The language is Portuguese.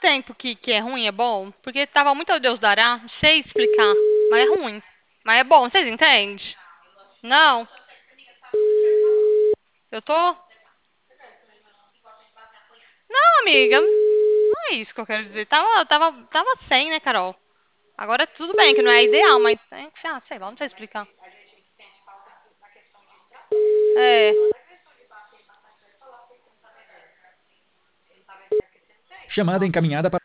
tempo que é ruim, é bom? Porque tava muito ao Deus dará, não sei explicar, mas é ruim. Mas é bom, vocês entendem? Não, eu tô. Não, amiga, não é isso que eu quero dizer. Tava sem, né, Carol? Agora tudo bem, que não é ideal, mas sei lá, não sei explicar. É. Chamada encaminhada para